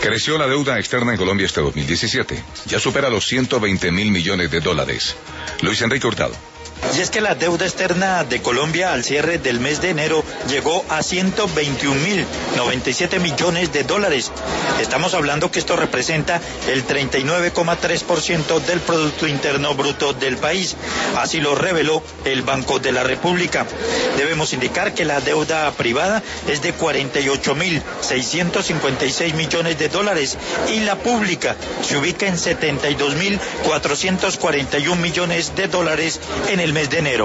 Creció la deuda externa en Colombia este 2017. Ya supera los 120.000 millones de dólares. Luis Enrique Hurtado. Y es que la deuda externa de Colombia al cierre del mes de enero llegó a 121.097 millones de dólares. Estamos hablando que esto representa el 39,3% del Producto Interno Bruto del país. Así lo reveló el Banco de la República. Debemos indicar que la deuda privada es de 48.656 millones de dólares y la pública se ubica en 72.441 millones de dólares en el mes de enero.